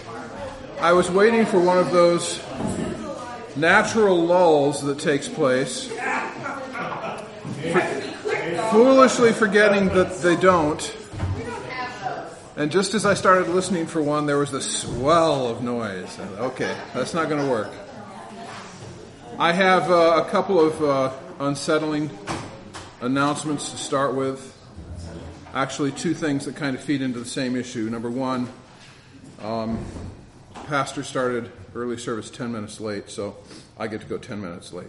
I was waiting for one of those natural lulls that takes place, foolishly forgetting that they don't. And just as I started listening for one, there was this swell of noise. Okay, that's not going to work. I have a couple of unsettling announcements to start with. Actually, two things that kind of feed into the same issue. Number one, Pastor started early service 10 minutes late, so I get to go 10 minutes late.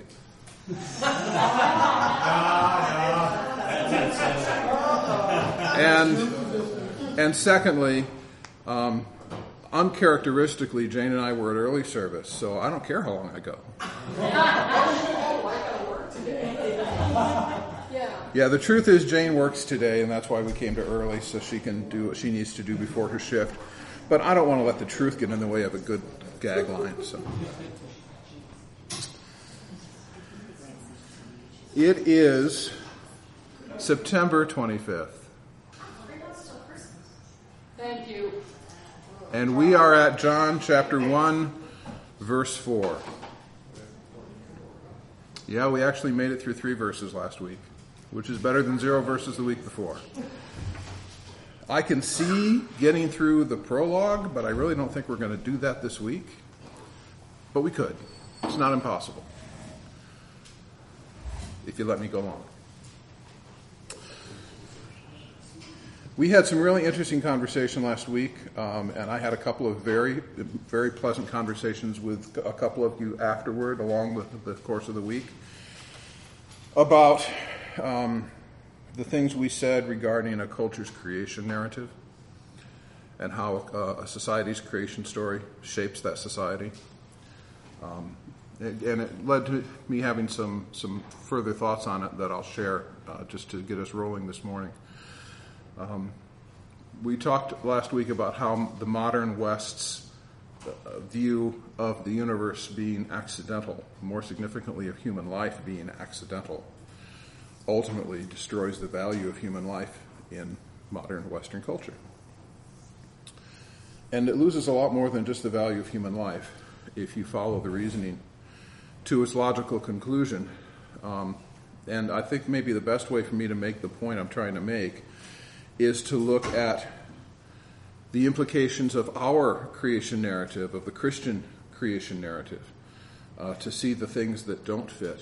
And secondly, uncharacteristically, Jane and I were at early service, so I don't care how long I go. Yeah, the truth is Jane works today, and that's why we came to early, so she can do what she needs to do before her shift. But I don't want to let the truth get in the way of a good gag line. So it is September 25th. Thank you. And we are at John chapter 1, verse 4. Yeah, we actually made it through 3 verses last week, which is better than 0 verses the week before. I can see getting through the prologue, but I really don't think we're going to do that this week. But we could. It's not impossible, if you let me go on. We had some really interesting conversation last week, and I had a couple of very, very pleasant conversations with a couple of you afterward, along with the course of the week, about the things we said regarding a culture's creation narrative and how a society's creation story shapes that society. And it led to me having some further thoughts on it that I'll share just to get us rolling this morning. We talked last week about how the modern West's view of the universe being accidental, more significantly of human life being accidental, ultimately destroys the value of human life in modern Western culture. And it loses a lot more than just the value of human life if you follow the reasoning to its logical conclusion. And I think maybe the best way for me to make the point I'm trying to make is to look at the implications of our creation narrative, of the Christian creation narrative, to see the things that don't fit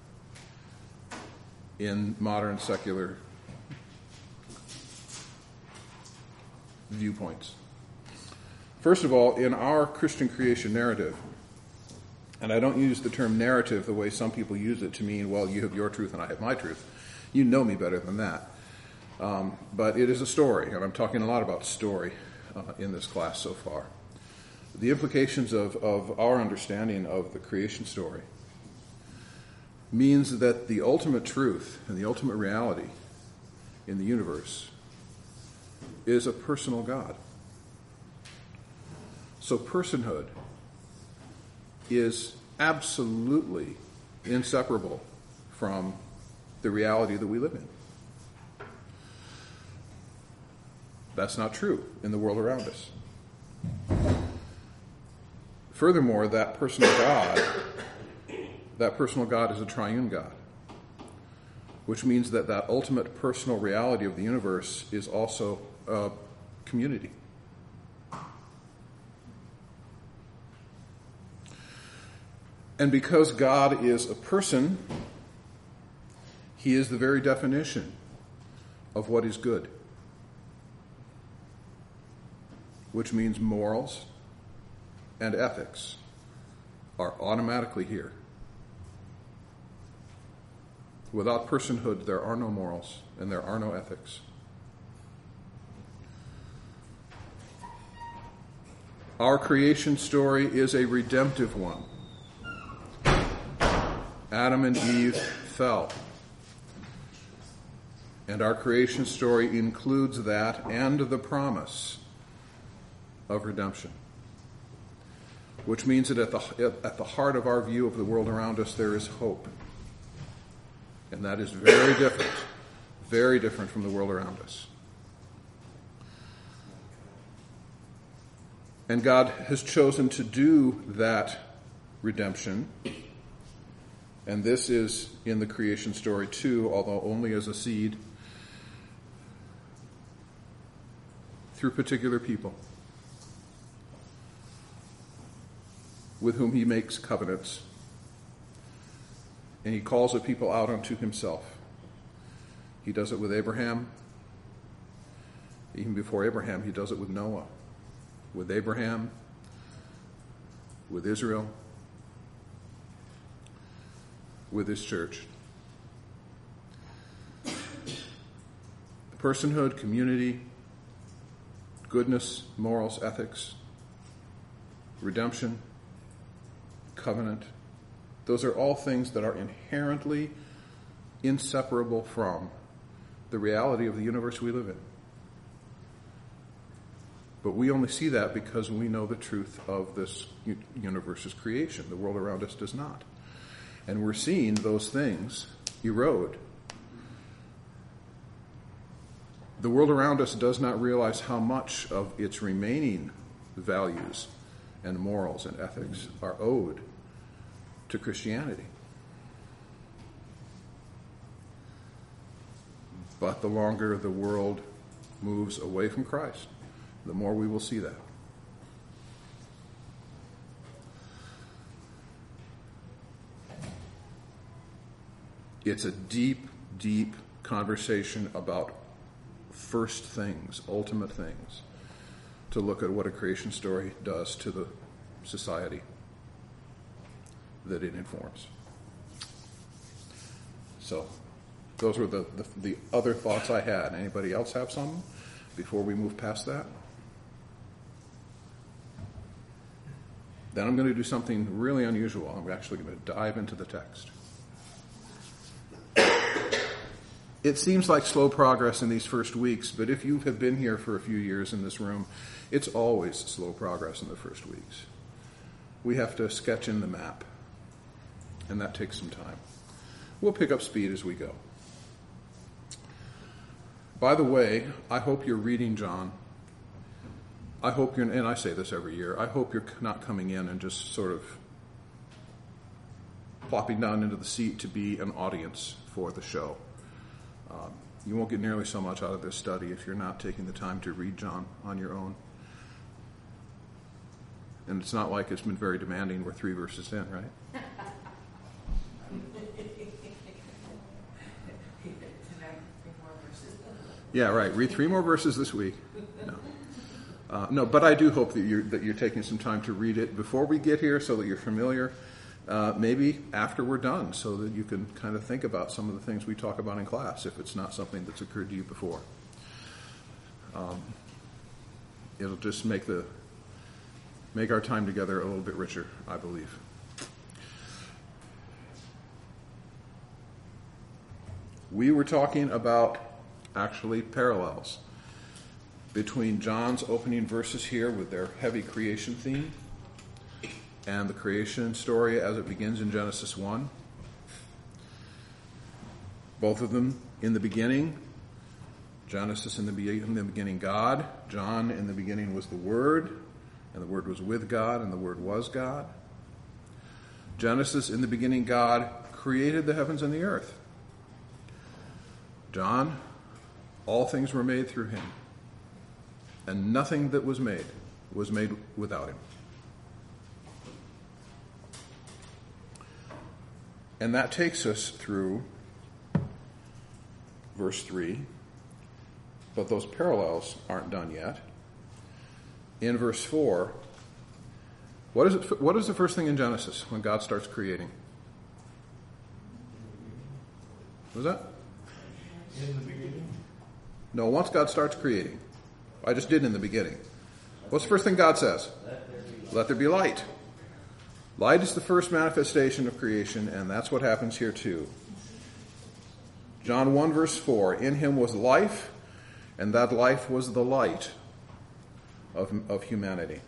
in modern secular viewpoints. First of all, in our Christian creation narrative, and I don't use the term narrative the way some people use it to mean, well, you have your truth and I have my truth. You know me better than that. But it is a story, and I'm talking a lot about story in this class so far. The implications of our understanding of the creation story means that the ultimate truth and the ultimate reality in the universe is a personal God. So personhood is absolutely inseparable from the reality that we live in. That's not true in the world around us. Furthermore, that personal God is a triune God, which means that ultimate personal reality of the universe is also a community. And because God is a person, he is the very definition of what is good, which means morals and ethics are automatically here. Without personhood, there are no morals and there are no ethics. Our creation story is a redemptive one. Adam and Eve fell. And our creation story includes that and the promise of redemption, which means that at the heart of our view of the world around us, there is hope. And that is very different from the world around us. And God has chosen to do that redemption. And this is in the creation story too, although only as a seed, through particular people with whom he makes covenants. And he calls a people out unto himself. He does it with Abraham. Even before Abraham, he does it with Noah, with Abraham, with Israel, with his church. Personhood, community, goodness, morals, ethics, redemption, covenant. Those are all things that are inherently inseparable from the reality of the universe we live in. But we only see that because we know the truth of this universe's creation. The world around us does not. And we're seeing those things erode. The world around us does not realize how much of its remaining values and morals and ethics are owed to Christianity. But the longer the world moves away from Christ, the more we will see that. It's a deep, deep conversation about first things, ultimate things, to look at what a creation story does to the society that it informs. So, those were the other thoughts I had. Anybody else have some before we move past that? Then I'm going to do something really unusual. I'm actually going to dive into the text. It seems like slow progress in these first weeks, but if you have been here for a few years in this room, it's always slow progress in the first weeks. We have to sketch in the map, and that takes some time. We'll pick up speed as we go. By the way, I hope you're reading John. I hope you're, and I say this every year, I hope you're not coming in and just sort of plopping down into the seat to be an audience for the show. You won't get nearly so much out of this study if you're not taking the time to read John on your own. And it's not like it's been very demanding. We're 3 verses in, right? Yeah, right. Read 3 more verses this week. No, but I do hope that you're taking some time to read it before we get here, so that you're familiar. Maybe after we're done, so that you can kind of think about some of the things we talk about in class, if it's not something that's occurred to you before. It'll just make our time together a little bit richer, I believe. We were talking about actually parallels between John's opening verses here with their heavy creation theme and the creation story as it begins in Genesis 1. Both of them in the beginning. Genesis in the beginning God. John in the beginning was the Word, and the Word was with God, and the Word was God. Genesis in the beginning God created the heavens and the earth. John, all things were made through him, and nothing that was made without him. And that takes us through verse 3, but those parallels aren't done yet. In verse 4, what is the first thing in Genesis when God starts creating? What was that? In the beginning? No, once God starts creating. I just did in the beginning. What's the first thing God says? Let there be light. Light is the first manifestation of creation, and that's what happens here too. John 1 verse 4, in him was life, and that life was the light of humanity.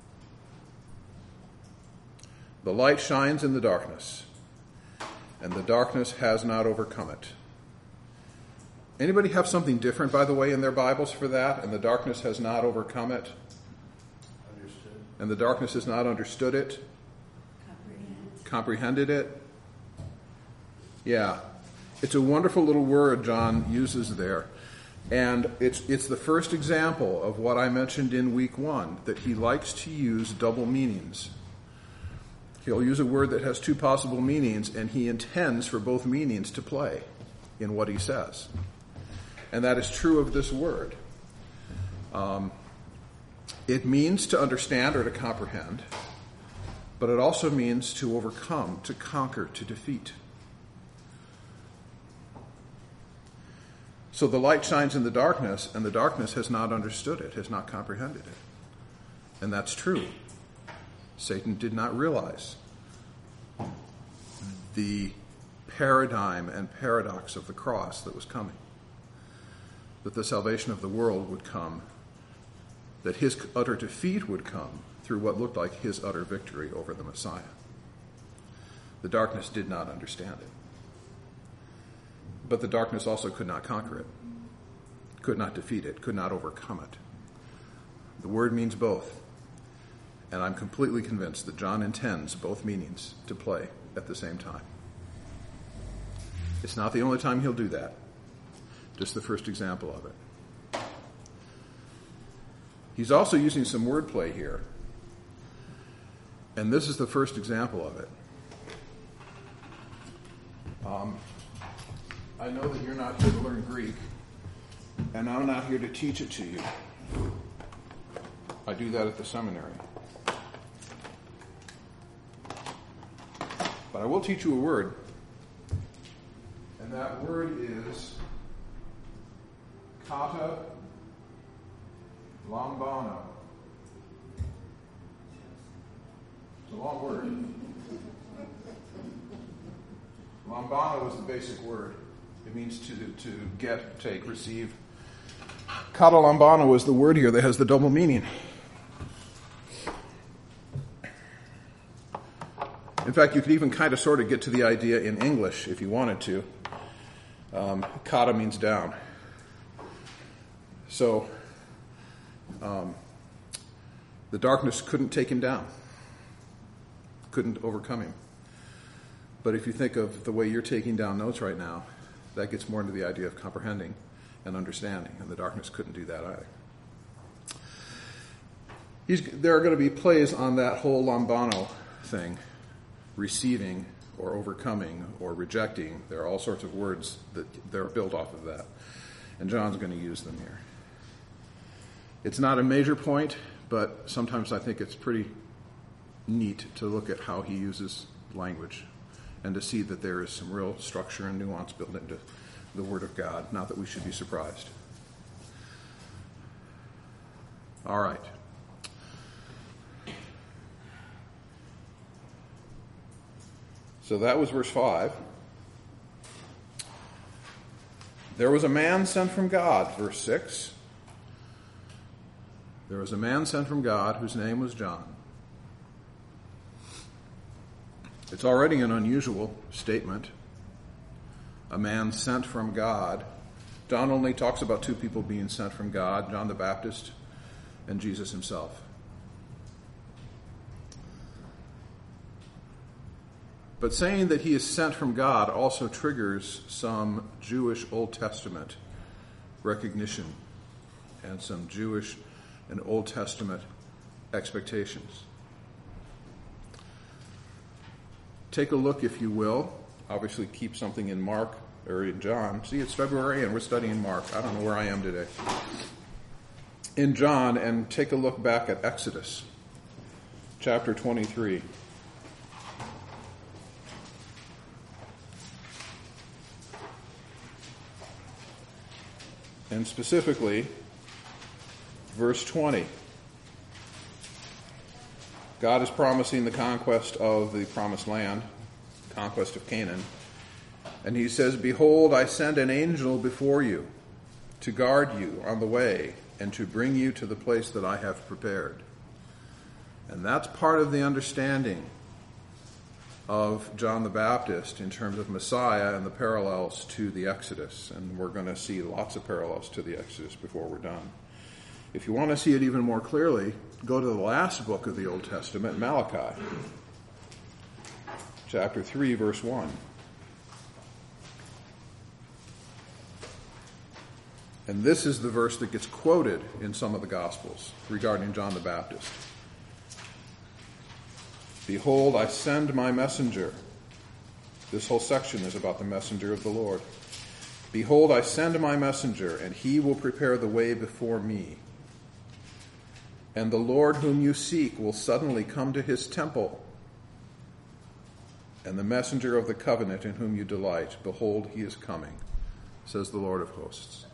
The light shines in the darkness, and the darkness has not overcome it. Anybody have something different, by the way, in their Bibles for that? And the darkness has not overcome it? Understood. And the darkness has not understood it, comprehended it. Yeah, it's a wonderful little word John uses there. And it's the first example of what I mentioned in week 1, that he likes to use double meanings. He'll use a word that has two possible meanings, and he intends for both meanings to play in what he says. And that is true of this word. It means to understand or to comprehend, but it also means to overcome, to conquer, to defeat. So the light shines in the darkness, and the darkness has not understood it, has not comprehended it. And that's true. Satan did not realize the paradigm and paradox of the cross that was coming. That the salvation of the world would come, that his utter defeat would come through what looked like his utter victory over the Messiah. The darkness did not understand it. But the darkness also could not conquer it, could not defeat it, could not overcome it. The word means both. And I'm completely convinced that John intends both meanings to play at the same time. It's not the only time he'll do that. Just the first example of it. He's also using some wordplay here. And this is the first example of it. I know that you're not here to learn Greek, and I'm not here to teach it to you. I do that at the seminary. But I will teach you a word. And that word is kata lambano. It's a long word. Lambano is the basic word. It means to get, take, receive. Kata lambano is the word here that has the double meaning. In fact, you could even kind of sort of get to the idea in English if you wanted to. Kata means down. So, the darkness couldn't take him down, couldn't overcome him. But if you think of the way you're taking down notes right now, that gets more into the idea of comprehending and understanding, and the darkness couldn't do that either. There are going to be plays on that whole lambano thing, receiving or overcoming or rejecting. There are all sorts of words that they're built off of that, and John's going to use them here. It's not a major point, but sometimes I think it's pretty neat to look at how he uses language and to see that there is some real structure and nuance built into the Word of God. Not that we should be surprised. All right. So that was verse 5. There was a man sent from God, verse 6. There was a man sent from God whose name was John. It's already an unusual statement. A man sent from God. John only talks about two people being sent from God, John the Baptist and Jesus himself. But saying that he is sent from God also triggers some Jewish Old Testament recognition and some Jewish and Old Testament expectations. Take a look, if you will. Obviously, keep something in Mark or in John. See, it's February and we're studying Mark. I don't know where I am today. In John, and take a look back at Exodus, chapter 23. And specifically, verse 20. God is promising the conquest of the promised land, conquest of Canaan. And he says, "Behold, I send an angel before you to guard you on the way and to bring you to the place that I have prepared." And that's part of the understanding of John the Baptist in terms of Messiah and the parallels to the Exodus. And we're going to see lots of parallels to the Exodus before we're done. If you want to see it even more clearly, go to the last book of the Old Testament, Malachi, chapter 3, verse 1. And this is the verse that gets quoted in some of the Gospels regarding John the Baptist. Behold, I send my messenger. This whole section is about the messenger of the Lord. Behold, I send my messenger, and he will prepare the way before me. And the Lord whom you seek will suddenly come to his temple. And the messenger of the covenant in whom you delight, behold, he is coming, says the Lord of hosts.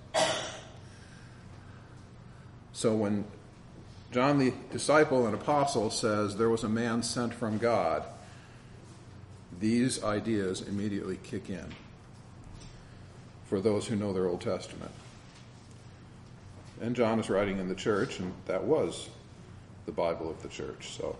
So when John the disciple and apostle says there was a man sent from God, these ideas immediately kick in for those who know their Old Testament. And John is writing in the church, and that was the Bible of the church. So,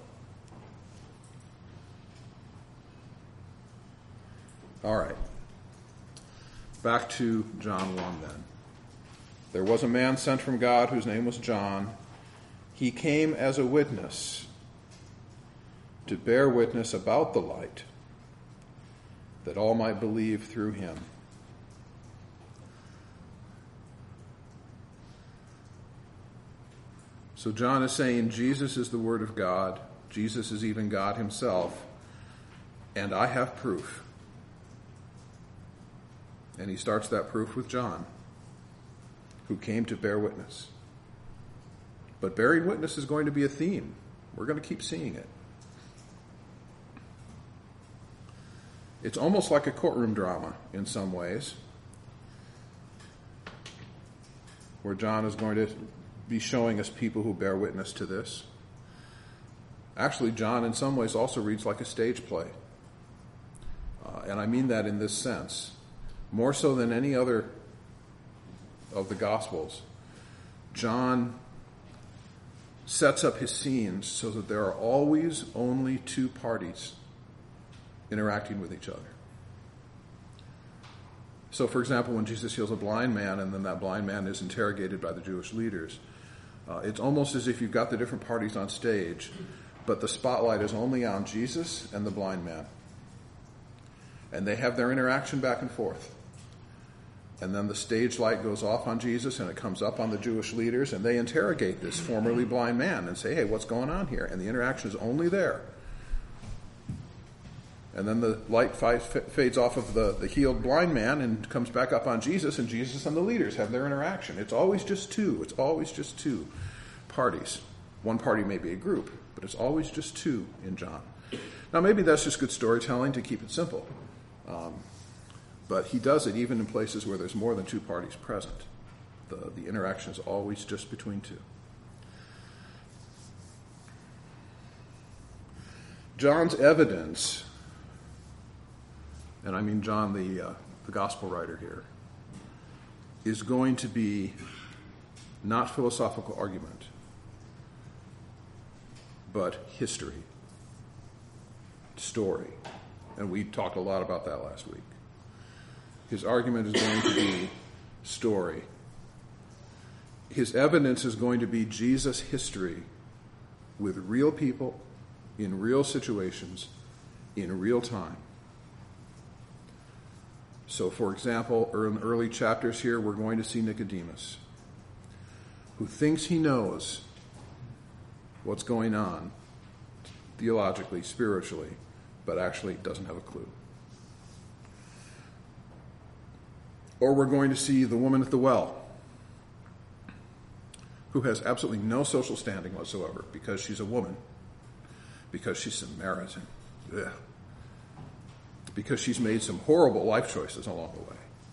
all right. Back to John 1 then. There was a man sent from God whose name was John. He came as a witness to bear witness about the light, that all might believe through him. So John is saying Jesus is the Word of God. Jesus is even God himself. And I have proof. And he starts that proof with John, who came to bear witness. But bearing witness is going to be a theme. We're going to keep seeing it. It's almost like a courtroom drama in some ways, where John is going to be showing us people who bear witness to this. Actually, John in some ways also reads like a stage play. And I mean that in this sense. More so than any other of the Gospels, John sets up his scenes so that there are always only two parties interacting with each other. So, for example, when Jesus heals a blind man and then that blind man is interrogated by the Jewish leaders, it's almost as if you've got the different parties on stage, but the spotlight is only on Jesus and the blind man. And they have their interaction back and forth. And then the stage light goes off on Jesus and it comes up on the Jewish leaders, and they interrogate this formerly blind man and say, hey, what's going on here? And the interaction is only there. And then the light fades off of the healed blind man and comes back up on Jesus, and Jesus and the leaders have their interaction. It's always just two. It's always just two parties. One party may be a group, but it's always just two in John. Now, maybe that's just good storytelling to keep it simple. But he does it even in places where there's more than two parties present. The interaction is always just between two. John's evidence, and I mean John the gospel writer here, is going to be not philosophical argument, but history, story. And we talked a lot about that last week. His argument is going to be story. His evidence is going to be Jesus' history with real people, in real situations, in real time. So, for example, in the early chapters here, we're going to see Nicodemus, who thinks he knows what's going on theologically, spiritually, but actually doesn't have a clue. Or we're going to see the woman at the well, who has absolutely no social standing whatsoever because she's a woman, because she's Samaritan, because she's made some horrible life choices along the way.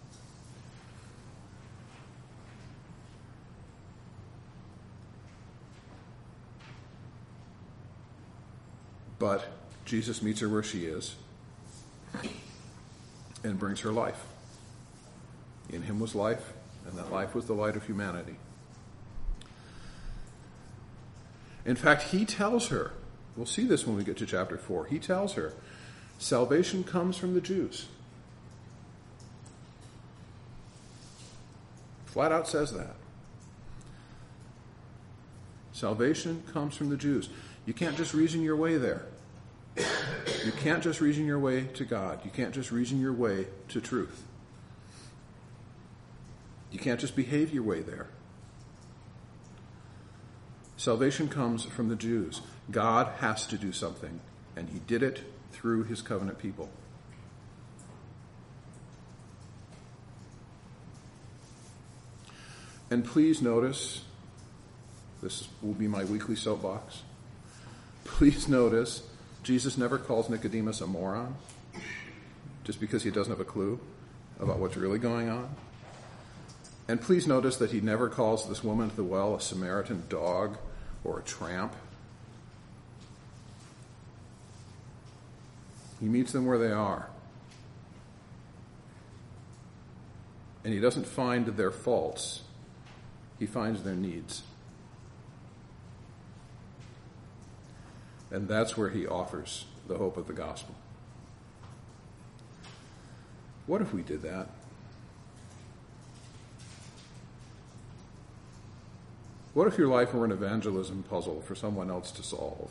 But Jesus meets her where she is and brings her life. In him was life, and that life was the light of humanity. In fact, he tells her, we'll see this when we get to chapter 4, he tells her, salvation comes from the Jews. Flat out says that. Salvation comes from the Jews. You can't just reason your way there. You can't just reason your way to God. You can't just reason your way to truth. You can't just behave your way there. Salvation comes from the Jews. God has to do something, and he did it through his covenant people. And please notice, this will be my weekly soapbox. Please notice, Jesus never calls Nicodemus a moron just because he doesn't have a clue about what's really going on. And please notice that he never calls this woman at the well a Samaritan dog or a tramp. He meets them where they are. And he doesn't find their faults. He finds their needs. And that's where he offers the hope of the gospel. What if we did that? What if your life were an evangelism puzzle for someone else to solve?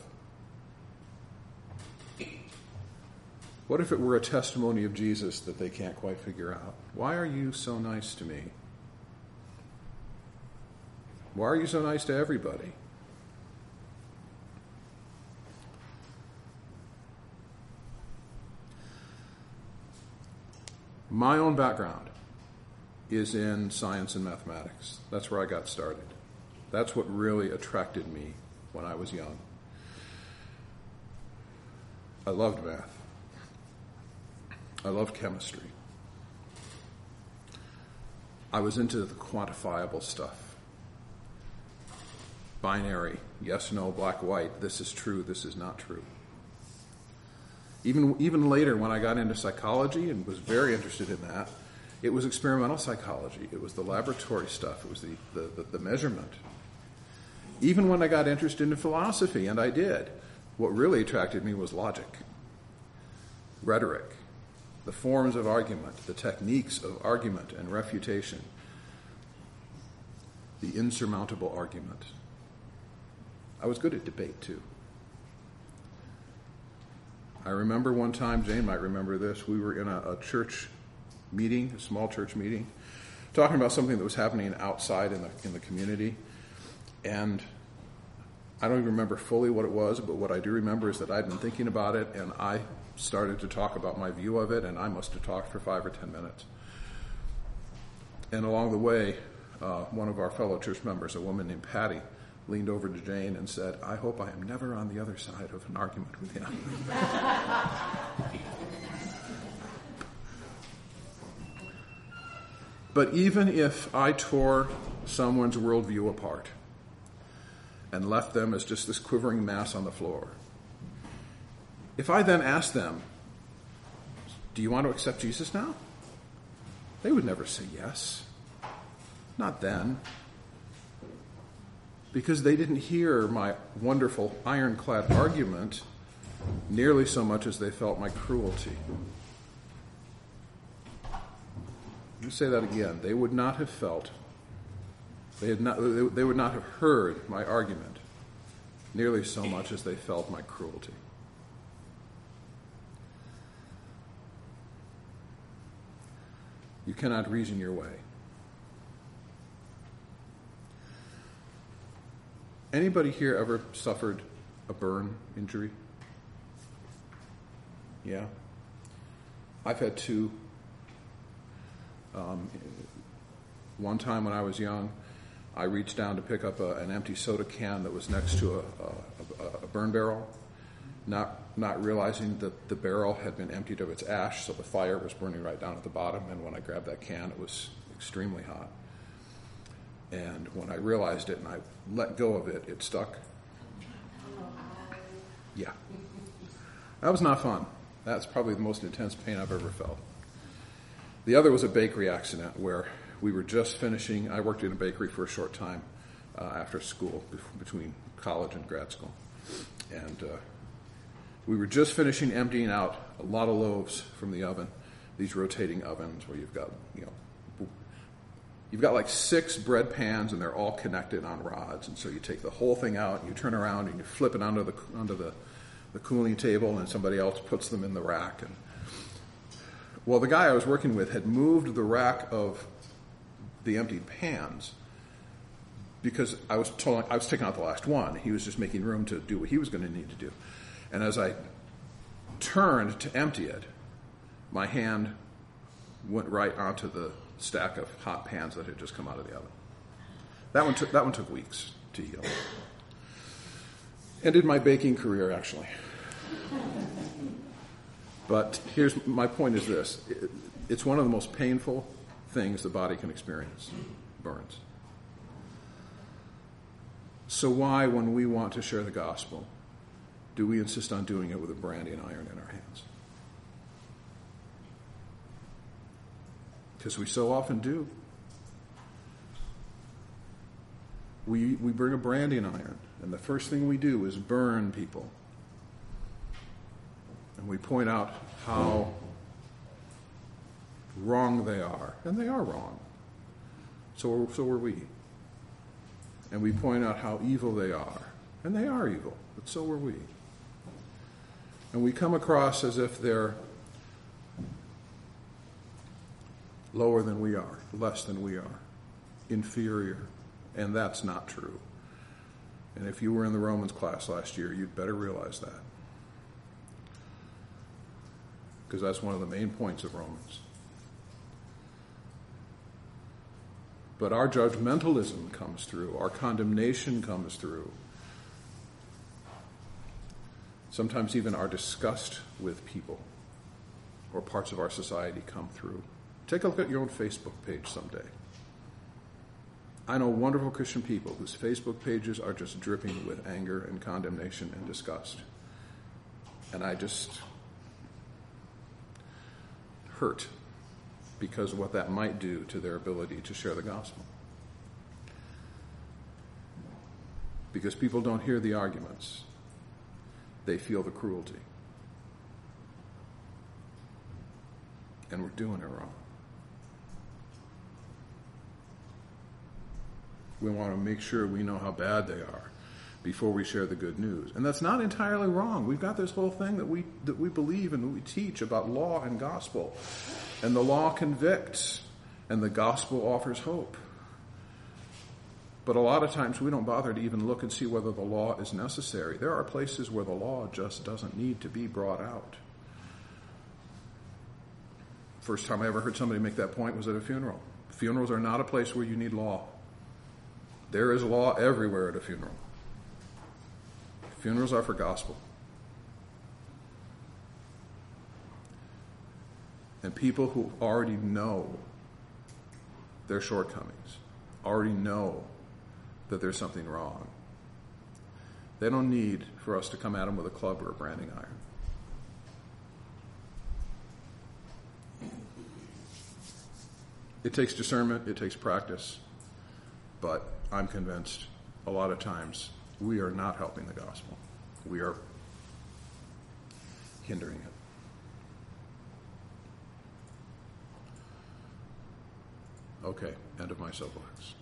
What if it were a testimony of Jesus that they can't quite figure out? Why are you so nice to me? Why are you so nice to everybody? My own background is in science and mathematics. That's where I got started. That's what really attracted me when I was young. I loved math. I loved chemistry. I was into the quantifiable stuff. Binary, yes, no, black, white, this is true, this is not true. Even later, when I got into psychology and was very interested in that, it was experimental psychology. It was the laboratory stuff. It was the measurement. Even when I got interested in philosophy, and I did, what really attracted me was logic, rhetoric, the forms of argument, the techniques of argument and refutation, the insurmountable argument. I was good at debate, too. I remember one time, Jane might remember this, we were in a church meeting, a small church meeting, talking about something that was happening outside in the community. And I don't even remember fully what it was, but what I do remember is that I'd been thinking about it, and I started to talk about my view of it, and I must have talked for 5 or 10 minutes. And along the way, one of our fellow church members, a woman named Patty, leaned over to Jane and said, "I hope I am never on the other side of an argument with him." But even if I tore someone's worldview apart and left them as just this quivering mass on the floor, if I then asked them, "Do you want to accept Jesus now?" they would never say yes. Not then. Because they didn't hear my wonderful ironclad argument nearly so much as they felt my cruelty. Let me say that again. They would not have felt, they would not have heard my argument nearly so much as they felt my cruelty. You cannot reason your way. Anybody here ever suffered a burn injury? Yeah. I've had 2. One time when I was young, I reached down to pick up an empty soda can that was next to a burn barrel, not realizing that the barrel had been emptied of its ash, so the fire was burning right down at the bottom, and when I grabbed that can, it was extremely hot. And when I realized it and I let go of it, it stuck. Yeah. That was not fun. That's probably the most intense pain I've ever felt. The other was a bakery accident where we were just finishing. I worked in a bakery for a short time after school, between college and grad school. And we were just finishing emptying out a lot of loaves from the oven, these rotating ovens where you've got, you've got like 6 bread pans and they're all connected on rods. And so you take the whole thing out and you turn around and you flip it onto the cooling table, and somebody else puts them in the rack. And well, the guy I was working with had moved the rack of the emptied pans because I was taking out the last one. He was just making room to do what he was going to need to do. And as I turned to empty it, my hand went right onto the stack of hot pans that had just come out of the oven. That one took weeks to heal. Ended my baking career, actually. But my point is this. It's one of the most painful things the body can experience, burns. So why, when we want to share the gospel, do we insist on doing it with a branding iron in our hands? Because we so often do. We bring a branding iron, and the first thing we do is burn people. And we point out how wrong they are. And they are wrong. So are we. And we point out how evil they are. And they are evil. But so are we. And we come across as if they're lower than we are, less than we are, inferior. And that's not true. And if you were in the Romans class last year, you'd better realize that. Because that's one of the main points of Romans. But our judgmentalism comes through. Our condemnation comes through. Sometimes even our disgust with people or parts of our society come through. Take a look at your own Facebook page someday. I know wonderful Christian people whose Facebook pages are just dripping with anger and condemnation and disgust. And I just hurt because of what that might do to their ability to share the gospel. Because people don't hear the arguments. They feel the cruelty. And we're doing it wrong. We want to make sure we know how bad they are before we share the good news. And that's not entirely wrong. We've got this whole thing that we believe and we teach about law and gospel. And the law convicts, and the gospel offers hope. But a lot of times we don't bother to even look and see whether the law is necessary. There are places where the law just doesn't need to be brought out. First time I ever heard somebody make that point was at a funeral. Funerals are not a place where you need law. There is law everywhere at a funeral. Funerals are for gospel. And people who already know their shortcomings, already know that there's something wrong, they don't need for us to come at them with a club or a branding iron. It takes discernment, it takes practice, but I'm convinced a lot of times we are not helping the gospel. We are hindering it. Okay, end of my soapbox.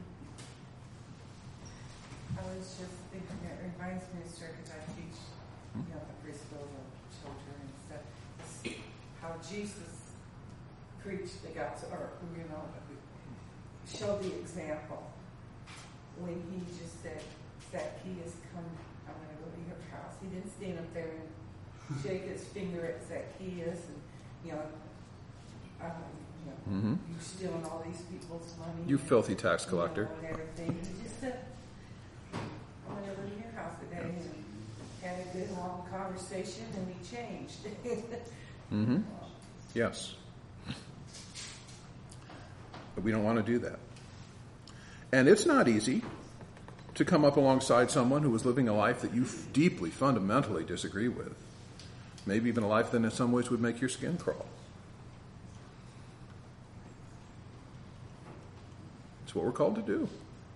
I was just thinking, it reminds me of story because I teach, the preschool children and stuff. It's how Jesus preached the gospel, or showed the example when he just said, "Zacchaeus, come, I'm going to go to your house." He didn't stand up there and shake his finger at Zacchaeus and you stealing all these people's money. You filthy tax collector. And everything. He just said, "I'm going to go to your house today," and had a good long conversation, and he changed. Yes. But we don't want to do that. And it's not easy to come up alongside someone who is living a life that you deeply, fundamentally disagree with. Maybe even a life that in some ways would make your skin crawl. It's what we're called to do.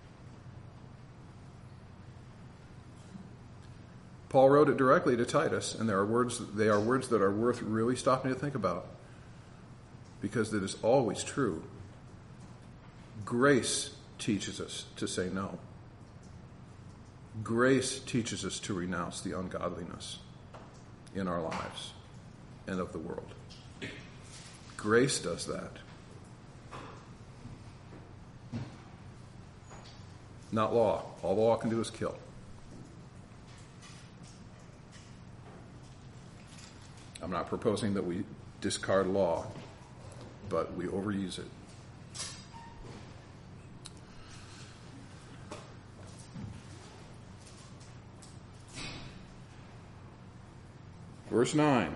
Paul wrote it directly to Titus, and they are words that are worth really stopping to think about, because it is always true Grace teaches us to say no. Grace teaches us to renounce the ungodliness in our lives and of the world. Grace does that. Not law. All the law can do is kill. I'm not proposing that we discard law, but we overuse it. Verse 9.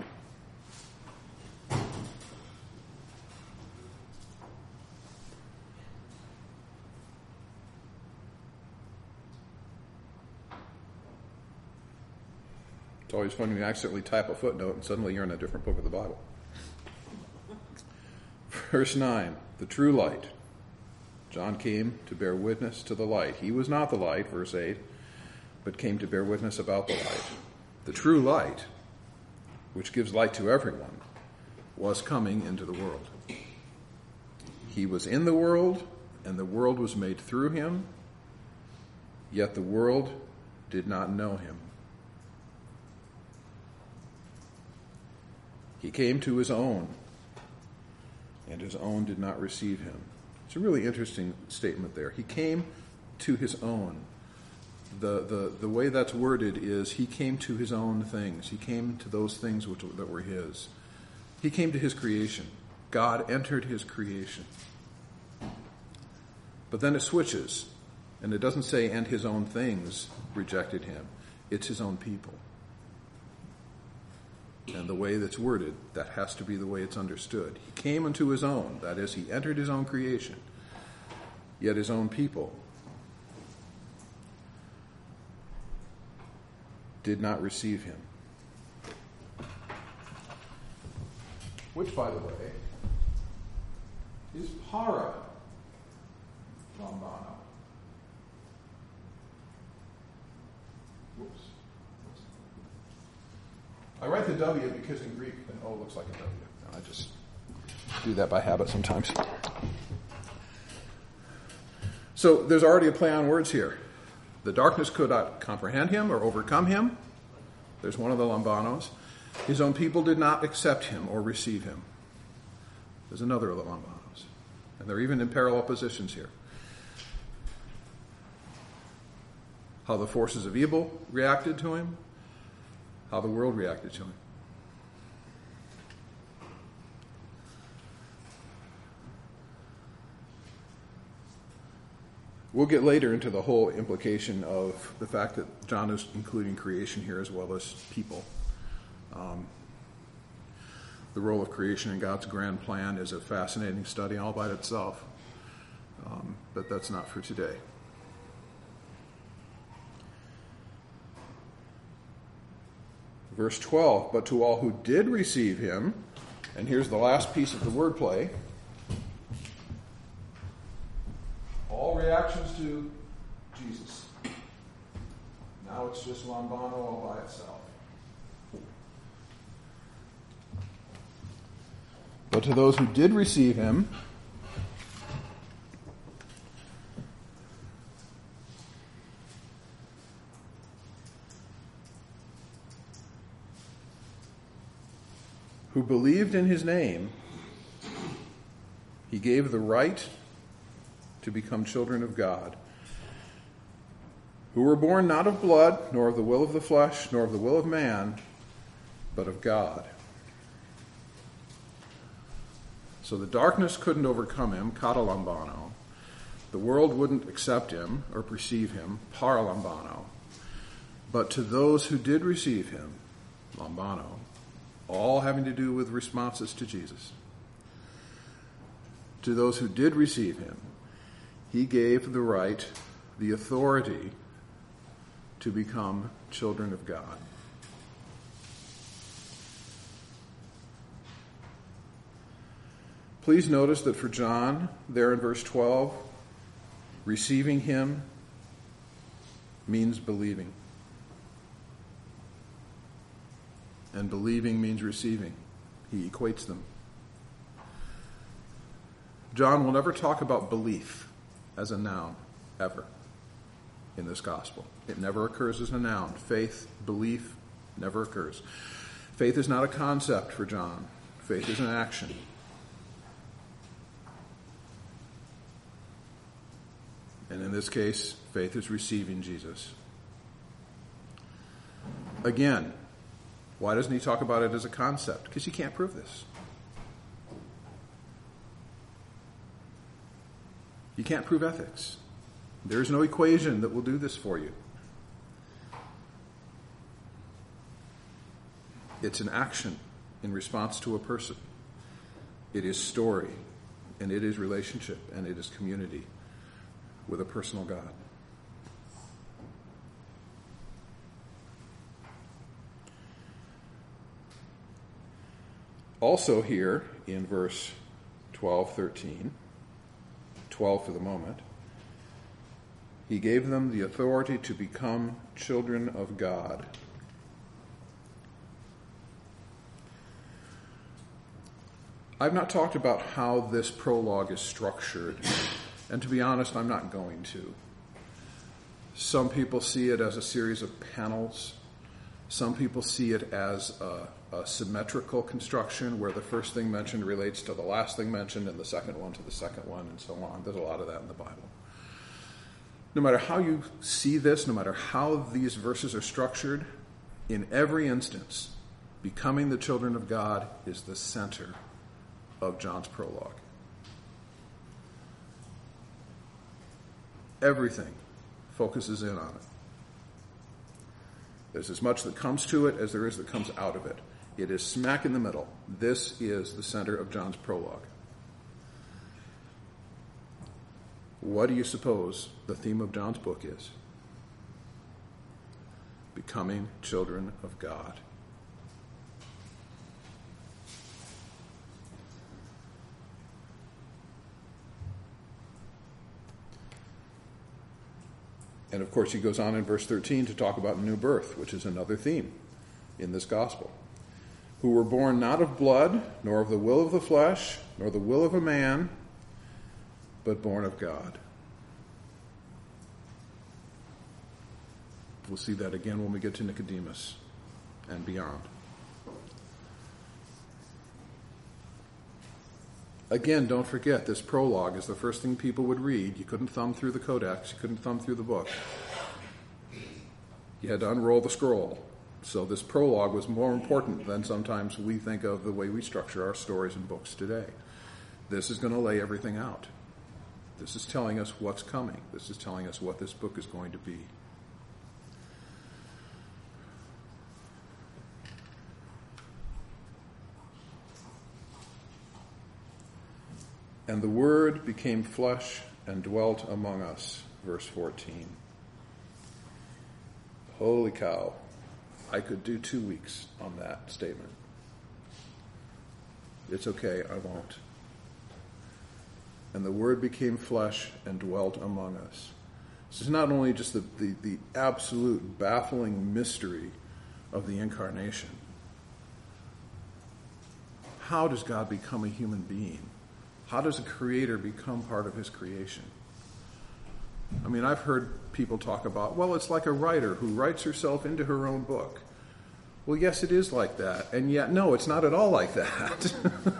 It's always fun when you accidentally type a footnote and suddenly you're in a different book of the Bible. Verse 9, the true light. John came to bear witness to the light. He was not the light, verse 8, but came to bear witness about the light. The true light, which gives light to everyone, was coming into the world. He was in the world, and the world was made through him, yet the world did not know him. He came to his own, and his own did not receive him. It's a really interesting statement there. He came to his own. The way that's worded is he came to his own things. He came to those things that were his. He came to his creation. God entered his creation. But then it switches, and it doesn't say, and his own things rejected him. It's his own people. And the way that's worded, that has to be the way it's understood. He came unto his own, that is, he entered his own creation, yet his own people did not receive him. Which, by the way, is para lambano. Whoops. I write the W because in Greek an O looks like a W. I just do that by habit sometimes. So there's already a play on words here. The darkness could not comprehend him or overcome him. There's one of the lambanos. His own people did not accept him or receive him. There's another of the lambanos. And they're even in parallel positions here. How the forces of evil reacted to him, how the world reacted to him. We'll get later into the whole implication of the fact that John is including creation here as well as people. The role of creation in God's grand plan is a fascinating study all by itself, but that's not for today. Verse 12, but to all who did receive him, and here's the last piece of the wordplay, all reactions to Jesus. Now it's just lambano all by itself. But to those who did receive him, who believed in his name, he gave the right to become children of God, who were born not of blood, nor of the will of the flesh, nor of the will of man, but of God. So the darkness couldn't overcome him, kata lambano. The world wouldn't accept him or perceive him, para lambano. But to those who did receive him, lambano, all having to do with responses to Jesus. To those who did receive him, he gave the right, the authority to become children of God. Please notice that for John, there in verse 12, receiving him means believing. And believing means receiving. He equates them. John will never talk about belief as a noun, ever, in this gospel. It never occurs as a noun. Faith, belief, never occurs. Faith is not a concept for John. Faith is an action. And in this case, faith is receiving Jesus. Again, why doesn't he talk about it as a concept? Because you can't prove this. You can't prove ethics. There is no equation that will do this for you. It's an action in response to a person. It is story, and it is relationship, and it is community with a personal God. Also here in verse 12 for the moment, he gave them the authority to become children of God. I've not talked about how this prologue is structured, and to be honest, I'm not going to. Some people see it as a series of panels. Some people see it as a symmetrical construction where the first thing mentioned relates to the last thing mentioned and the second one to the second one and so on. There's a lot of that in the Bible. No matter how you see this, no matter how these verses are structured, in every instance, becoming the children of God is the center of John's prologue. Everything focuses in on it. There's as much that comes to it as there is that comes out of it. It is smack in the middle. This is the center of John's prologue. What do you suppose the theme of John's book is? Becoming children of God. And of course, he goes on in verse 13 to talk about new birth, which is another theme in this gospel. Who were born not of blood, nor of the will of the flesh, nor the will of a man, but born of God. We'll see that again when we get to Nicodemus and beyond. Again, don't forget, this prologue is the first thing people would read. You couldn't thumb through the codex. You couldn't thumb through the book. You had to unroll the scroll. So this prologue was more important than sometimes we think of the way we structure our stories and books today. This is going to lay everything out. This is telling us what's coming. This is telling us what this book is going to be. And the Word became flesh and dwelt among us, verse 14. Holy cow. I could do 2 weeks on that statement. It's okay, I won't. And the Word became flesh and dwelt among us. This is not only just the absolute baffling mystery of the incarnation. How does God become a human being? How does a creator become part of his creation? I mean, I've heard people talk about, well, it's like a writer who writes herself into her own book. Well, yes, it is like that. And yet, no, it's not at all like that.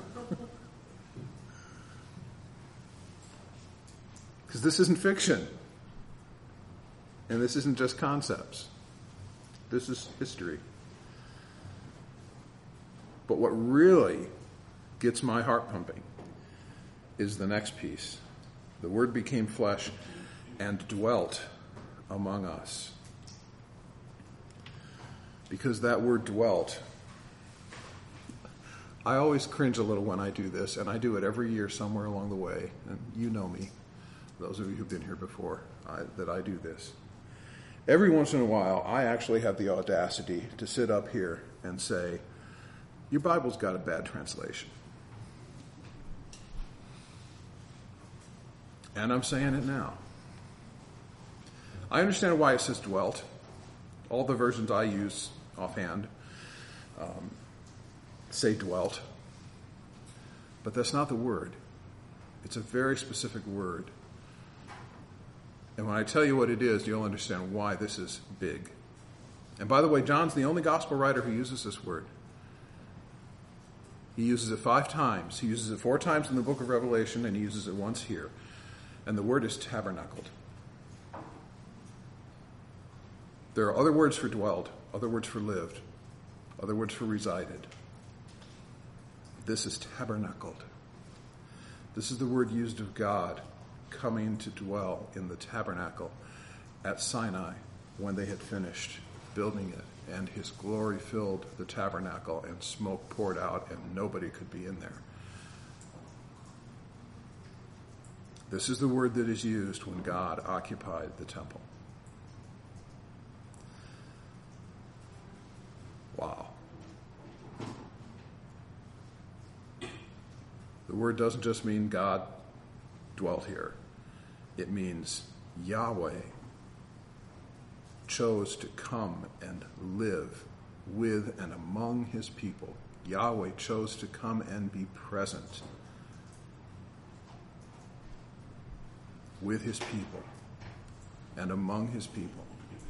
Because this isn't fiction. And this isn't just concepts. This is history. But what really gets my heart pumping is the next piece. The Word became flesh and dwelt among us. Because that word dwelt, I always cringe a little when I do this, and I do it every year somewhere along the way. And you know me, those of you who've been here before, that I do this. Every once in a while, I actually have the audacity to sit up here and say, your Bible's got a bad translation. And I'm saying it now. I understand why it says dwelt. All the versions I use offhand say dwelt. But that's not the word. It's a very specific word. And when I tell you what it is, you'll understand why this is big. And by the way, John's the only gospel writer who uses this word. He uses it 5 times. He uses it 4 times in the book of Revelation, and he uses it once here. And the word is tabernacled. There are other words for dwelled, other words for lived, other words for resided. This is tabernacled. This is the word used of God coming to dwell in the tabernacle at Sinai when they had finished building it, and his glory filled the tabernacle and smoke poured out and nobody could be in there. This is the word that is used when God occupied the temple. Wow. The word doesn't just mean God dwelt here. It means Yahweh chose to come and live with and among his people. Yahweh chose to come and be present with his people and among his people,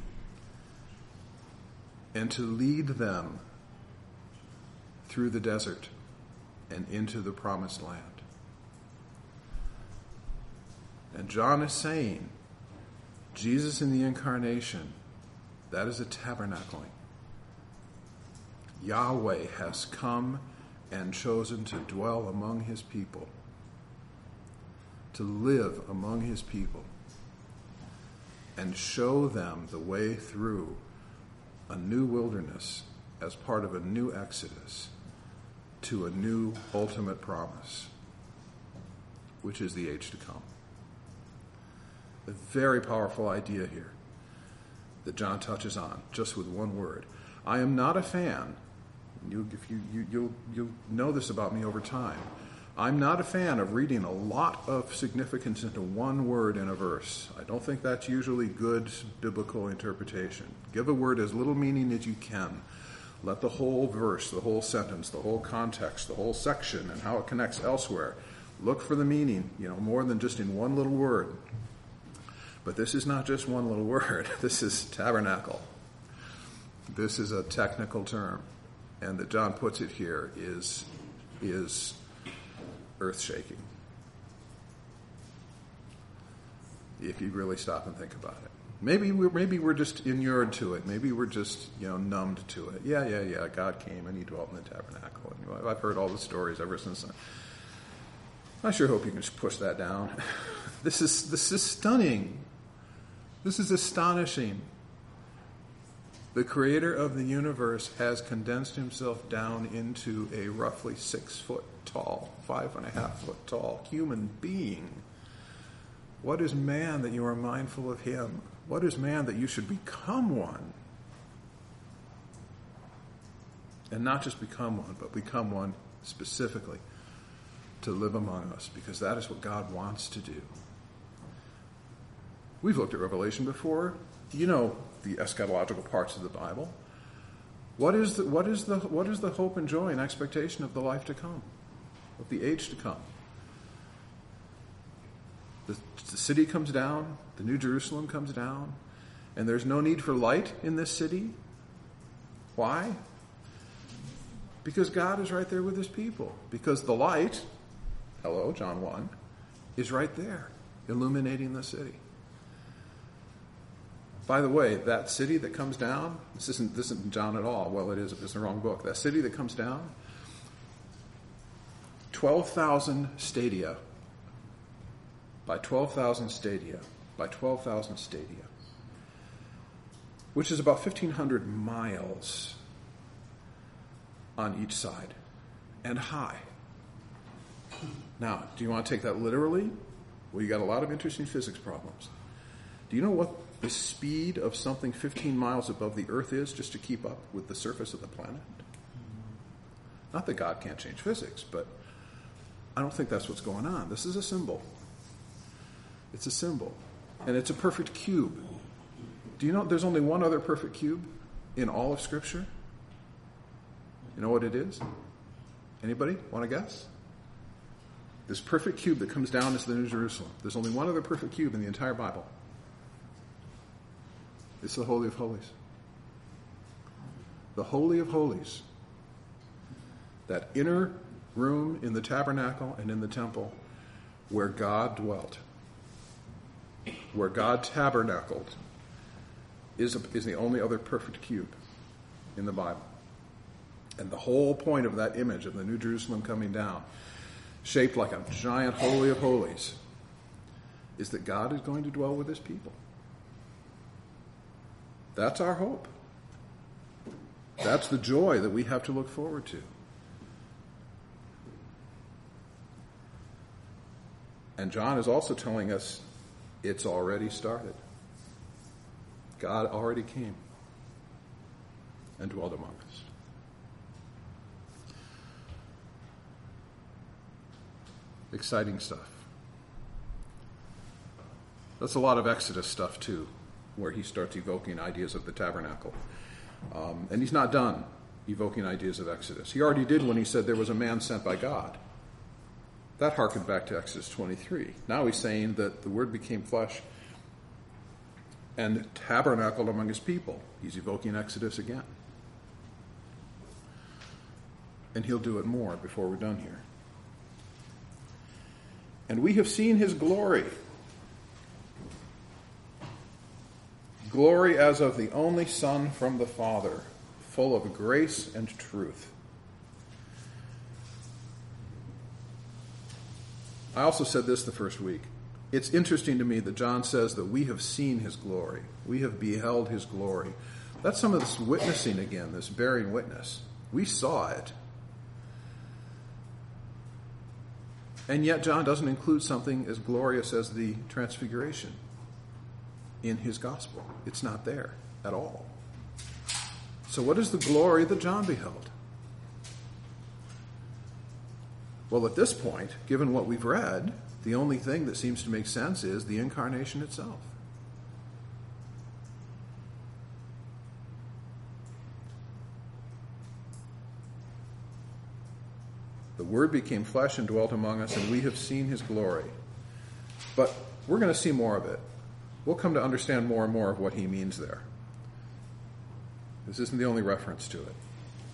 and to lead them through the desert and into the promised land. And John is saying, Jesus in the incarnation, that is a tabernacling. Yahweh has come and chosen to dwell among his people, to live among his people, and show them the way through a new wilderness as part of a new exodus to a new ultimate promise, which is the age to come. A very powerful idea here that John touches on just with one word. I am not a fan. You'll know this about me over time. I'm not a fan of reading a lot of significance into one word in a verse. I don't think that's usually good biblical interpretation. Give a word as little meaning as you can. Let the whole verse, the whole sentence, the whole context, the whole section, and how it connects elsewhere. Look for the meaning, more than just in one little word. But this is not just one little word. This is tabernacle. This is a technical term. And that John puts it here is earth-shaking, if you really stop and think about it. Maybe we're just inured to it. Maybe we're just numbed to it. Yeah. God came and he dwelt in the tabernacle. And I've heard all the stories ever since then. I sure hope you can just push that down. This is stunning. This is astonishing. The creator of the universe has condensed himself down into a roughly 6 foot tall, 5.5 foot tall human being. What is man that you are mindful of him? What is man that you should become one? And not just become one, but become one specifically to live among us, because that is what God wants to do. We've looked at Revelation before. You know the eschatological parts of the Bible. What is the hope and joy and expectation of the life to come, of the age to come? The city comes down, the New Jerusalem comes down, and there's no need for light in this city. Why? Because God is right there with his people. Because the light, hello, John 1, is right there, illuminating the city. By the way, that city that comes down, this isn't John at all. Well, it is. It's the wrong book. That city that comes down, 12,000 stadia by 12,000 stadia by 12,000 stadia, which is about 1,500 miles on each side, and high. Now, do you want to take that literally? Well, you got a lot of interesting physics problems. Do you know what the speed of something 15 miles above the earth is just to keep up with the surface of the planet? Not that God can't change physics, but I don't think that's what's going on. This is a symbol. It's a symbol. And it's a perfect cube. Do you know there's only one other perfect cube in all of Scripture? You know what it is? Anybody want to guess? This perfect cube that comes down is the New Jerusalem. There's only one other perfect cube in the entire Bible. It's the Holy of Holies. The Holy of Holies. That inner room in the tabernacle and in the temple where God dwelt, where God tabernacled, is the only other perfect cube in the Bible. And the whole point of that image of the New Jerusalem coming down, shaped like a giant Holy of Holies, is that God is going to dwell with his people. That's our hope. That's the joy that we have to look forward to. And John is also telling us it's already started. God already came and dwelled among us. Exciting stuff. That's a lot of Exodus stuff too, where he starts evoking ideas of the tabernacle. And he's not done evoking ideas of Exodus. He already did when he said there was a man sent by God. That harkened back to Exodus 23. Now he's saying that the Word became flesh and tabernacled among his people. He's evoking Exodus again. And he'll do it more before we're done here. And we have seen his glory. Glory as of the only Son from the Father, full of grace and truth. I also said this the first week. It's interesting to me that John says that we have seen his glory. We have beheld his glory. That's some of this witnessing again, this bearing witness. We saw it. And yet John doesn't include something as glorious as the transfiguration in his gospel. It's not there at all. So what is the glory that John beheld? Well, at this point, given what we've read, the only thing that seems to make sense is the incarnation itself. The Word became flesh and dwelt among us, and we have seen his glory. But we're going to see more of it. We'll come to understand more and more of what he means there. This isn't the only reference to it.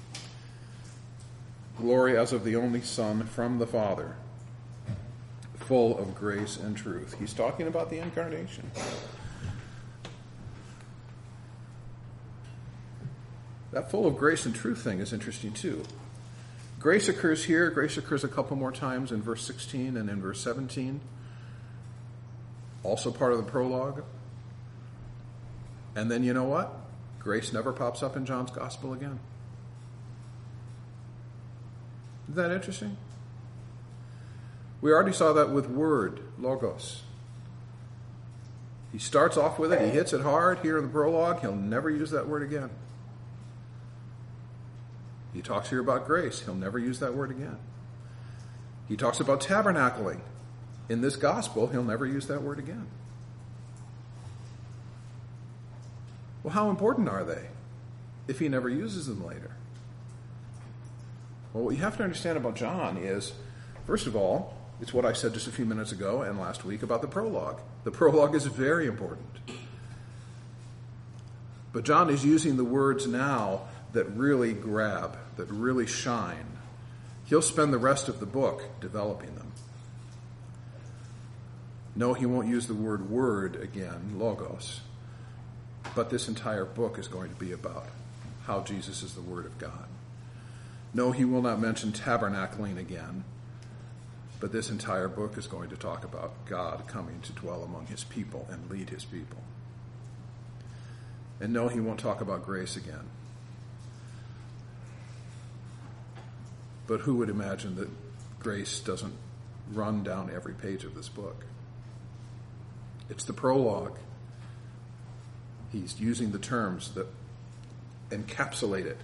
Glory as of the only Son from the Father, full of grace and truth. He's talking about the incarnation. That full of grace and truth thing is interesting too. Grace occurs here. Grace occurs a couple more times in verse 16 and in verse 17. Also part of the prologue. And then you know what? Grace never pops up in John's gospel again. Isn't that interesting? We already saw that with word, logos. He starts off with it. He hits it hard here in the prologue. He'll never use that word again. He talks here about grace. He'll never use that word again. He talks about tabernacling. In this gospel, he'll never use that word again. Well, how important are they if he never uses them later? Well, what you have to understand about John is, first of all, it's what I said just a few minutes ago and last week about the prologue. The prologue is very important. But John is using the words now that really grab, that really shine. He'll spend the rest of the book developing them. No, he won't use the word again, logos. But this entire book is going to be about how Jesus is the Word of God. No, he will not mention tabernacling again. But this entire book is going to talk about God coming to dwell among his people and lead his people. And no, he won't talk about grace again. But who would imagine that grace doesn't run down every page of this book? It's the prologue. He's using the terms that encapsulate it.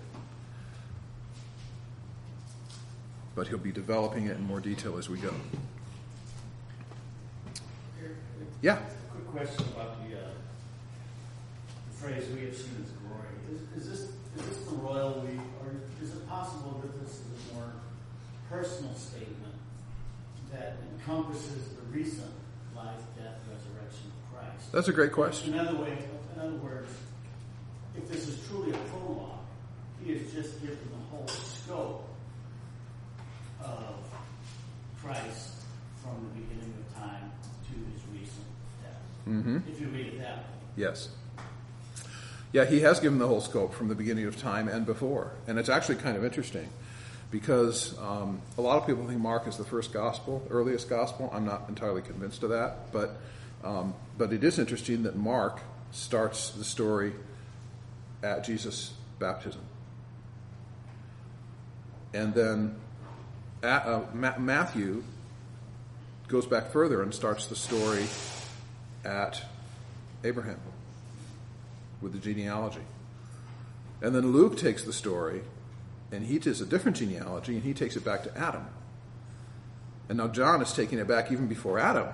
But he'll be developing it in more detail as we go. Yeah? Quick question about the phrase, we have seen his glory. Is this the royal we, or is it possible that this is a more personal statement that encompasses the recent life, death, resurrection of Christ? That's a great question. In other words, if this is truly a prologue, he has just given the whole scope of Christ from the beginning of time to his recent death. Mm-hmm. If you read it that way. Yes. Yeah, he has given the whole scope from the beginning of time and before. And it's actually kind of interesting because a lot of people think Mark is the first gospel, earliest gospel. I'm not entirely convinced of that. But it is interesting that Mark starts the story at Jesus' baptism. And then Matthew goes back further and starts the story at Abraham with the genealogy. And then Luke takes the story and he does a different genealogy and he takes it back to Adam. And now John is taking it back even before Adam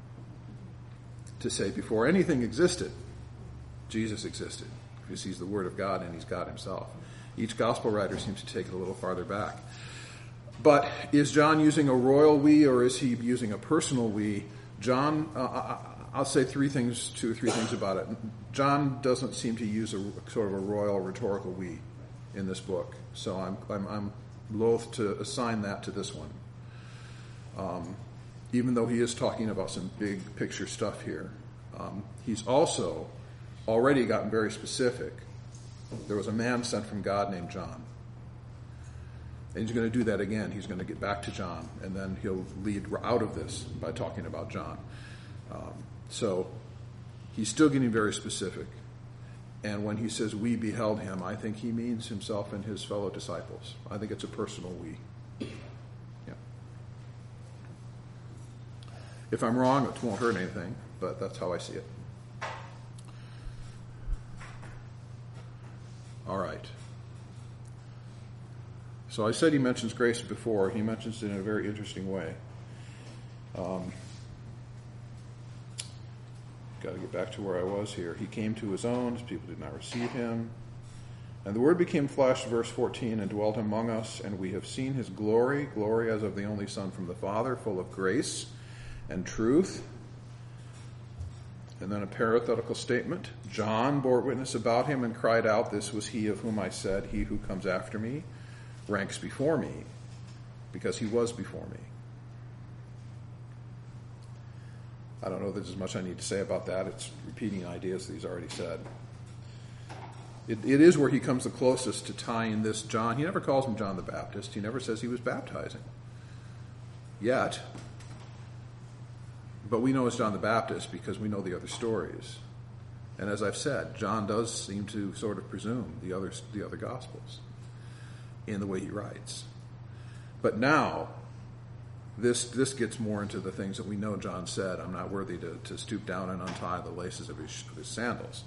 to say before anything existed, Jesus existed. Because he's the Word of God and he's God himself. Each gospel writer seems to take it a little farther back. But is John using a royal we or is he using a personal we? John, I'll say two or three things about it. John doesn't seem to use a sort of a royal rhetorical we in this book. So I'm loath to assign that to this one. Even though he is talking about some big picture stuff here. He's also already gotten very specific. There was a man sent from God named John. And he's going to do that again. He's going to get back to John, and then he'll lead out of this by talking about John. So he's still getting very specific. And when he says we beheld him, I think he means himself and his fellow disciples. I think it's a personal we. Yeah. If I'm wrong, it won't hurt anything, but that's how I see it. All right. So I said he mentions grace before. He mentions it in a very interesting way. Got to get back to where I was here. He came to his own. His people did not receive him. And the Word became flesh, verse 14, and dwelt among us, and we have seen his glory, glory as of the only Son from the Father, full of grace and truth. And then a parenthetical statement. John bore witness about him and cried out, this was he of whom I said, he who comes after me ranks before me, because he was before me. I don't know if there's much I need to say about that. It's repeating ideas that he's already said. It is where he comes the closest to tying this John. He never calls him John the Baptist. He never says he was baptizing. Yet. But we know it's John the Baptist because we know the other stories. And as I've said, John does seem to sort of presume the other Gospels in the way he writes. But now, this gets more into the things that we know John said. I'm not worthy to stoop down and untie the laces of his sandals.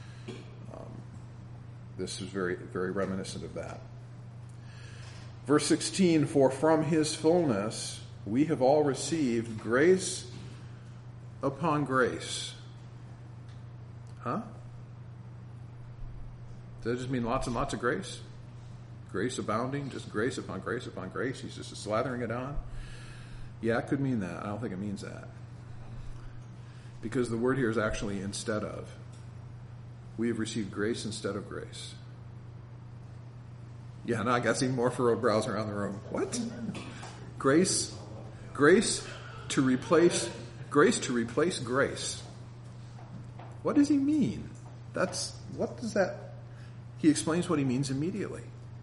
This is very, very reminiscent of that. Verse 16, for from his fullness we have all received grace upon grace. Huh? Does that just mean lots and lots of grace? Grace abounding, just grace upon grace upon grace. He's just slathering it on. Yeah, it could mean that. I don't think it means that. Because the word here is actually instead of. We have received grace instead of grace. Yeah, now I got some more furrowed brows around the room. What? Grace to replace grace. What does he mean? What does that? He explains what he means immediately.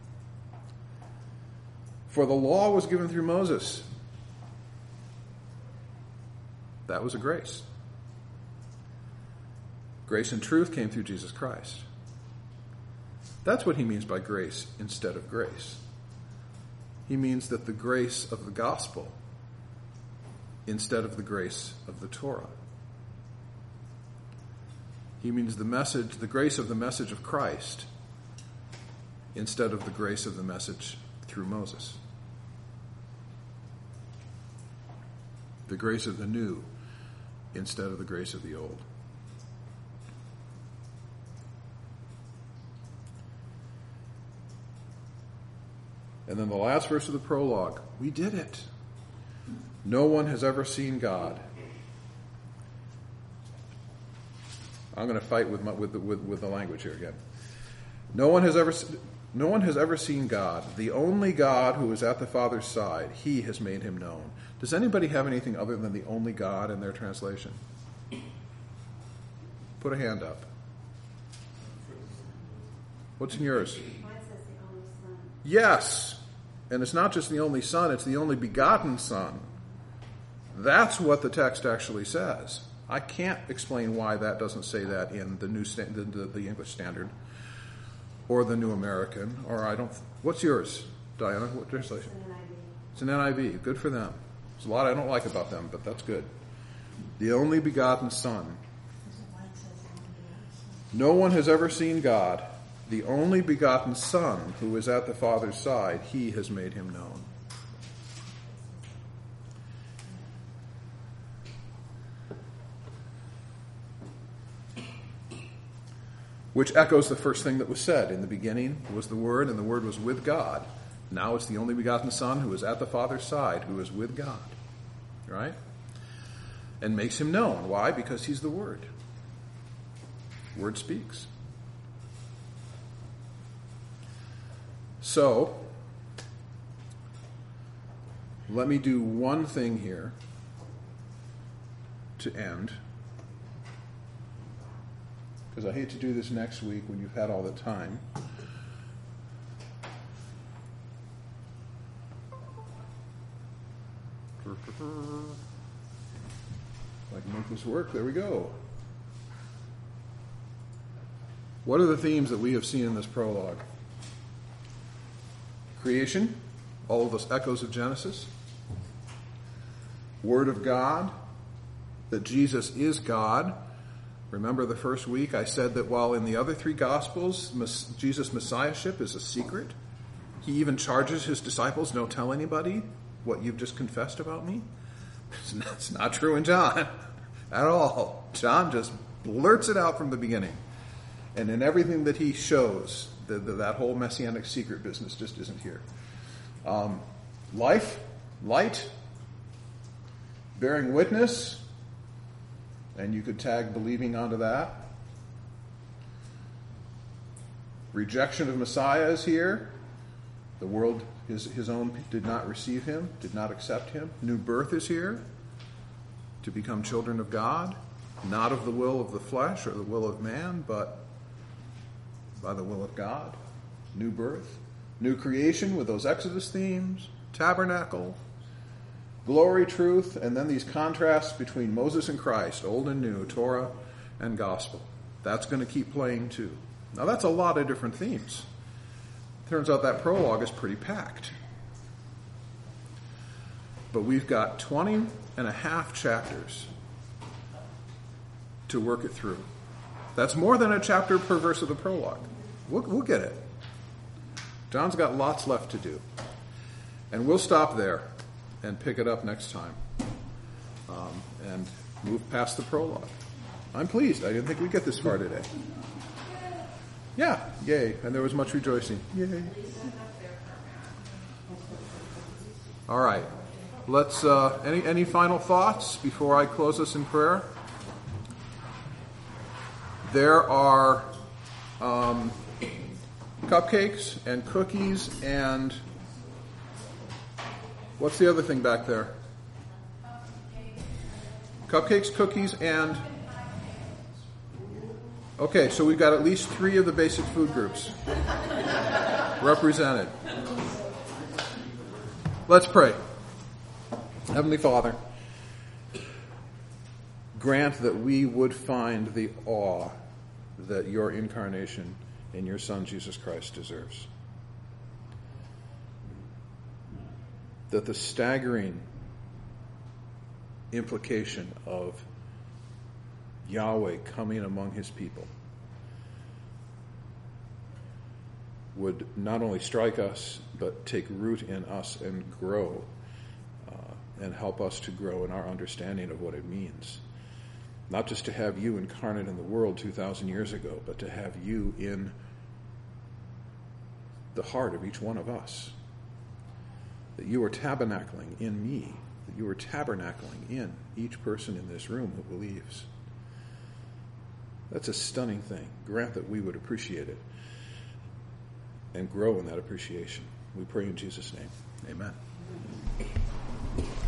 For the law was given through Moses. That was a grace. Grace and truth came through Jesus Christ. That's what he means by grace instead of grace. He means that the grace of the gospel instead of the grace of the Torah. He means the grace of the message of Christ instead of the grace of the message through Moses. The grace of the new instead of the grace of the old. And then the last verse of the prologue. We did it. No one has ever seen God. I'm going to fight with the language here again. No one has ever seen God. The only God who is at the Father's side, he has made him known. Does anybody have anything other than the only God in their translation? Put a hand up. What's in yours? Mine says the only Son. Yes. And it's not just the only Son, it's the only begotten Son. That's what the text actually says. I can't explain why that doesn't say that in the the English Standard or the New American, or I don't. What's yours, Diana? What translation? It's an NIV. Good for them. There's a lot I don't like about them, but that's good. The only begotten Son. No one has ever seen God. The only begotten Son, who is at the Father's side, he has made him known. Which echoes the first thing that was said. In the beginning was the Word, and the Word was with God. Now it's the only begotten Son who is at the Father's side, who is with God. Right? And makes him known. Why? Because he's the Word. Word speaks. So, let me do one thing here to end. Because I hate to do this next week when you've had all the time. If I can make this work, there we go. What are the themes that we have seen in this prologue? Creation, all of those echoes of Genesis. Word of God, that Jesus is God. Remember the first week I said that while in the other three Gospels, Jesus' Messiahship is a secret, he even charges his disciples, don't tell anybody what you've just confessed about me. It's not true in John at all. John just blurts it out from the beginning. And in everything that he shows, that whole messianic secret business just isn't here. Life, light, bearing witness, and you could tag believing onto that. Rejection of Messiah is here. The world, his own, did not receive him, did not accept him. New birth is here to become children of God, not of the will of the flesh or the will of man, but by the will of God. New birth, new creation with those Exodus themes, tabernacle, glory, truth, and then these contrasts between Moses and Christ, old and new, Torah and gospel. That's going to keep playing too. Now that's a lot of different themes. Turns out that prologue is pretty packed. But we've got 20 and a half chapters to work it through. That's more than a chapter per verse of the prologue. We'll get it. John's got lots left to do. And we'll stop there and pick it up next time. And move past the prologue. I'm pleased. I didn't think we'd get this far today. Yeah, yay. And there was much rejoicing. Yay. All right. Let's, any final thoughts before I close us in prayer? There are cupcakes and cookies and what's the other thing back there? Cupcakes, cookies, and... Okay, so we've got at least 3 of the basic food groups represented. Let's pray. Heavenly Father, grant that we would find the awe that your incarnation in your Son, Jesus Christ, deserves. That the staggering implication of Yahweh coming among his people would not only strike us, but take root in us and grow, and help us to grow in our understanding of what it means. Not just to have you incarnate in the world 2,000 years ago, but to have you in the heart of each one of us. That you are tabernacling in me, that you are tabernacling in each person in this room who believes. That's a stunning thing. Grant that we would appreciate it. and grow in that appreciation. We pray in Jesus' name. Amen.